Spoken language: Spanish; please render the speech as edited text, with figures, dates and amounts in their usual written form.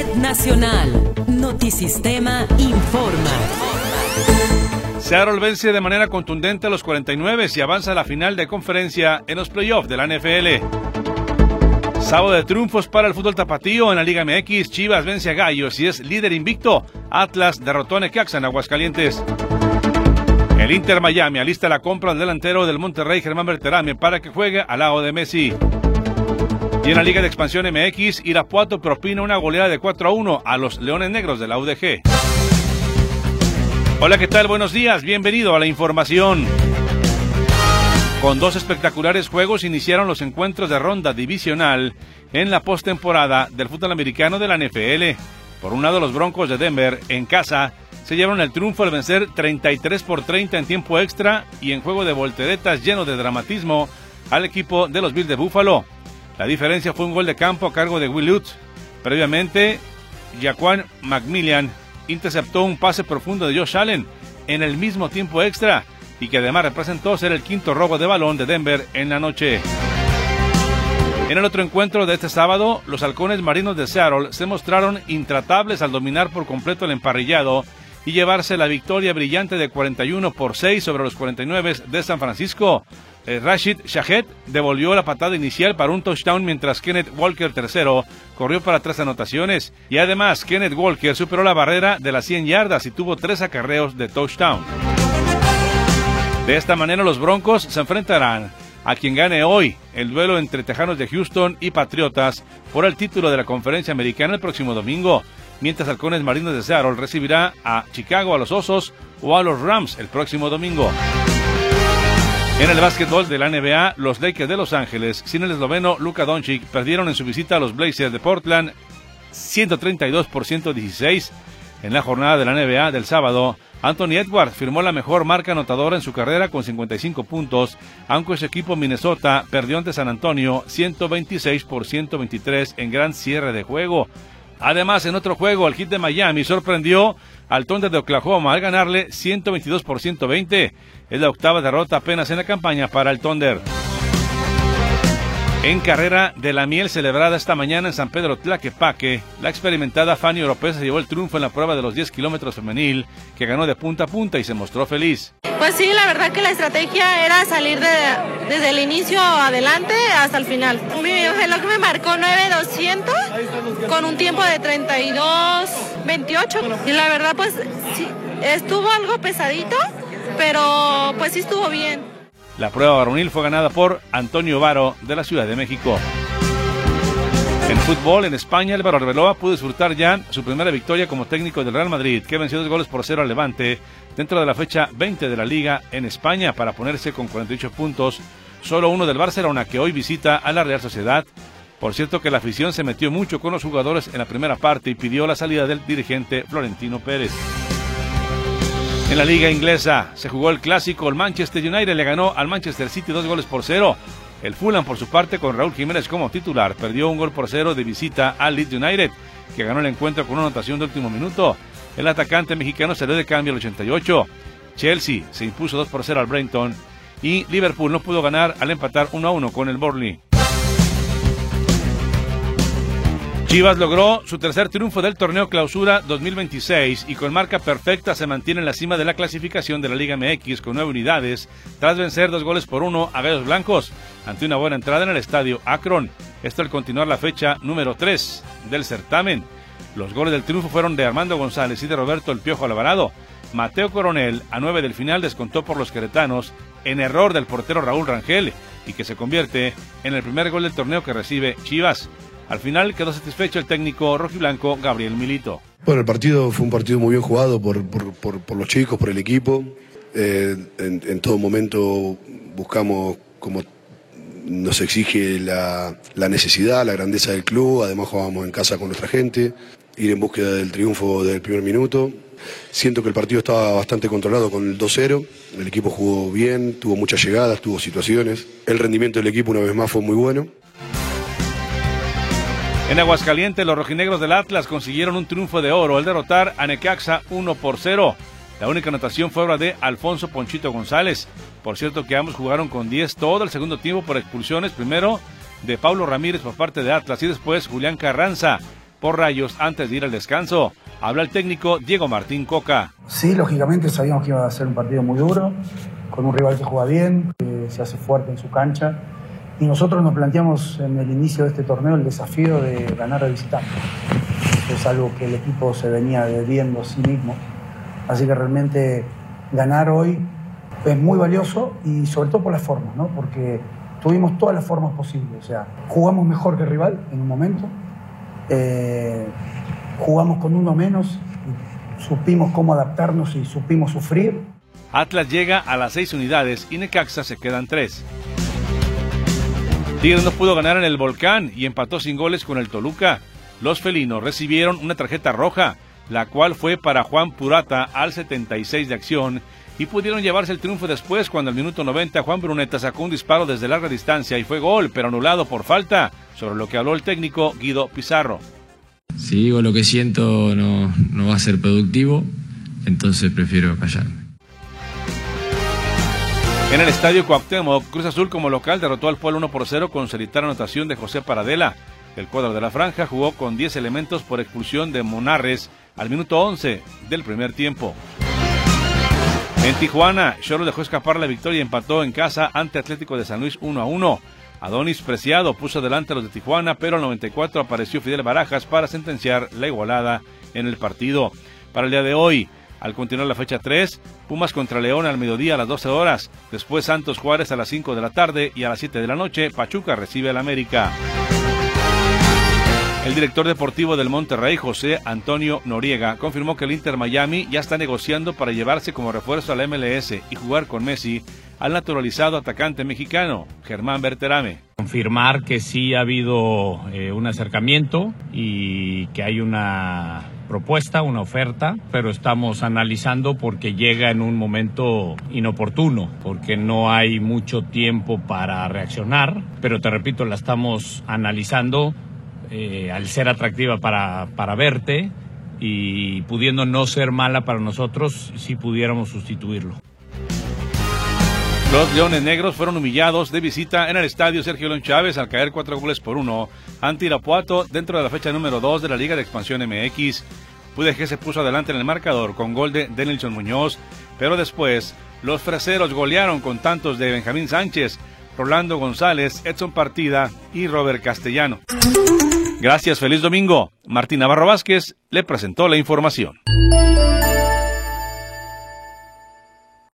Red Nacional. Notisistema informa. Seattle vence de manera contundente a los 49 y avanza a la final de conferencia en los playoffs de la NFL. Sábado de triunfos para el fútbol tapatío en la Liga MX. Chivas vence a Gallos y es líder invicto. Atlas derrotó a Necaxa en Aguascalientes. El Inter Miami alista la compra del delantero del Monterrey, Germán Berterame, para que juegue al lado de Messi. Y en la Liga de Expansión MX, Irapuato propina una goleada de 4-1 a los Leones Negros de la UDG. Hola, ¿qué tal? Buenos días, bienvenido a la información. Con dos espectaculares juegos iniciaron los encuentros de ronda divisional en la postemporada del fútbol americano de la NFL. Por un lado, los Broncos de Denver, en casa, se llevaron el triunfo al vencer 33-30 en tiempo extra y en juego de volteretas lleno de dramatismo al equipo de los Bills de Buffalo. La diferencia fue un gol de campo a cargo de Will Lutz. Previamente, Jaquan McMillian interceptó un pase profundo de Josh Allen en el mismo tiempo extra y que además representó ser el quinto robo de balón de Denver en la noche. En el otro encuentro de este sábado, los halcones marinos de Seattle se mostraron intratables al dominar por completo el emparrillado y llevarse la victoria brillante de 41-6 sobre los 49 de San Francisco. Rashid Shaheed devolvió la patada inicial para un touchdown, mientras Kenneth Walker III corrió para 3 anotaciones. Y además, Kenneth Walker superó la barrera de las 100 yardas y tuvo 3 acarreos de touchdown. De esta manera, los Broncos se enfrentarán a quien gane hoy el duelo entre Tejanos de Houston y Patriotas por el título de la Conferencia Americana el próximo domingo, mientras Halcones Marinos de Seattle recibirá a Chicago, a los Osos o a los Rams el próximo domingo. En el básquetbol de la NBA, los Lakers de Los Ángeles, sin el esloveno Luka Doncic, perdieron en su visita a los Blazers de Portland 132-116. En la jornada de la NBA del sábado, Anthony Edwards firmó la mejor marca anotadora en su carrera con 55 puntos, aunque su equipo Minnesota perdió ante San Antonio 126-123 en gran cierre de juego. Además, en otro juego, el Heat de Miami sorprendió al Thunder de Oklahoma al ganarle 122-120. Es la octava derrota apenas en la campaña para el Thunder. En carrera de la miel celebrada esta mañana en San Pedro Tlaquepaque, la experimentada Fanny Oropesa se llevó el triunfo en la prueba de los 10 kilómetros femenil, que ganó de punta a punta y se mostró feliz. Pues sí, la verdad que la estrategia era salir desde el inicio adelante hasta el final. Mi reloj me marcó 9:200 con un tiempo de 32:28 y la verdad pues sí, estuvo algo pesadito, pero pues sí estuvo bien. La prueba varonil fue ganada por Antonio Varo de la Ciudad de México. En fútbol, en España, Álvaro Arbeloa pudo disfrutar ya su primera victoria como técnico del Real Madrid, que venció 2-0 al Levante dentro de la fecha 20 de la Liga en España para ponerse con 48 puntos, solo uno del Barcelona, que hoy visita a la Real Sociedad. Por cierto que la afición se metió mucho con los jugadores en la primera parte y pidió la salida del dirigente Florentino Pérez. En la liga inglesa se jugó el clásico, el Manchester United le ganó al Manchester City 2-0. El Fulham, por su parte, con Raúl Jiménez como titular, perdió 1-0 de visita al Leeds United, que ganó el encuentro con una anotación de último minuto. El atacante mexicano salió de cambio al 88. Chelsea se impuso 2-0 al Brighton y Liverpool no pudo ganar al empatar 1-1 con el Burnley. Chivas logró su tercer triunfo del torneo Clausura 2026 y con marca perfecta se mantiene en la cima de la clasificación de la Liga MX con 9 unidades tras vencer 2-1 a Gallos Blancos ante una buena entrada en el estadio Akron. Esto al continuar la fecha número 3 del certamen. Los goles del triunfo fueron de Armando González y de Roberto El Piojo Alvarado. Mateo Coronel, a 9 del final, descontó por los queretanos en error del portero Raúl Rangel y que se convierte en el primer gol del torneo que recibe Chivas. Al final quedó satisfecho el técnico rojiblanco Gabriel Milito. Bueno, el partido fue un partido muy bien jugado por los chicos, por el equipo. En todo momento buscamos, como nos exige la necesidad, la grandeza del club. Además jugábamos en casa con nuestra gente, ir en búsqueda del triunfo del primer minuto. Siento que el partido estaba bastante controlado con el 2-0. El equipo jugó bien, tuvo muchas llegadas, tuvo situaciones. El rendimiento del equipo una vez más fue muy bueno. En Aguascalientes, los rojinegros del Atlas consiguieron un triunfo de oro al derrotar a Necaxa 1-0. La única anotación fue obra de Alfonso Ponchito González. Por cierto que ambos jugaron con 10 todo el segundo tiempo por expulsiones, primero de Pablo Ramírez por parte de Atlas y después Julián Carranza. por Rayos antes de ir al descanso. Habla el técnico Diego Martín Coca. Sí, lógicamente sabíamos que iba a ser un partido muy duro, con un rival que juega bien, que se hace fuerte en su cancha. Y nosotros nos planteamos en el inicio de este torneo el desafío de ganar de visitante. Eso es algo que el equipo se venía debiendo a sí mismo. Así que realmente ganar hoy es muy valioso y sobre todo por las formas, ¿no? Porque tuvimos todas las formas posibles. O sea, jugamos mejor que el rival en un momento, jugamos con uno menos, supimos cómo adaptarnos y supimos sufrir. Atlas llega a las 6 unidades y Necaxa se quedan 3. Tigres no pudo ganar en el Volcán y empató sin goles con el Toluca. Los felinos recibieron una tarjeta roja, la cual fue para Juan Purata al 76 de acción, y pudieron llevarse el triunfo después cuando al minuto 90 Juan Bruneta sacó un disparo desde larga distancia y fue gol, pero anulado por falta, sobre lo que habló el técnico Guido Pizarro. Si digo lo que siento no va a ser productivo, entonces prefiero callarme. En el estadio Cuauhtémoc, Cruz Azul como local derrotó al Puebla 1-0 con solitaria anotación de José Paradela. El cuadro de la franja jugó con 10 elementos por expulsión de Monarres al minuto 11 del primer tiempo. En Tijuana, Xolos dejó escapar la victoria y empató en casa ante Atlético de San Luis 1-1. Adonis Preciado puso adelante a los de Tijuana, pero al 94 apareció Fidel Barajas para sentenciar la igualada en el partido. Para el día de hoy, al continuar la fecha 3, Pumas contra León al mediodía a las 12 horas, después Santos Juárez a las 5 de la tarde y a las 7 de la noche, Pachuca recibe al América. El director deportivo del Monterrey, José Antonio Noriega, confirmó que el Inter Miami ya está negociando para llevarse como refuerzo a la MLS y jugar con Messi al naturalizado atacante mexicano, Germán Berterame. Confirmar que sí ha habido un acercamiento y que hay una propuesta, una oferta, pero estamos analizando porque llega en un momento inoportuno, porque no hay mucho tiempo para reaccionar, pero te repito, la estamos analizando. Al ser atractiva para verte y pudiendo no ser mala para nosotros, si pudiéramos sustituirlo. Los Leones Negros fueron humillados de visita en el estadio Sergio León Chávez al caer 4-1 ante Irapuato dentro de la fecha número 2 de la Liga de Expansión MX. UDG se puso adelante en el marcador con gol de Denilson Muñoz, pero después los freseros golearon con tantos de Benjamín Sánchez, Rolando González, Edson Partida y Robert Castellano. Gracias, feliz domingo. Martín Navarro Vázquez le presentó la información.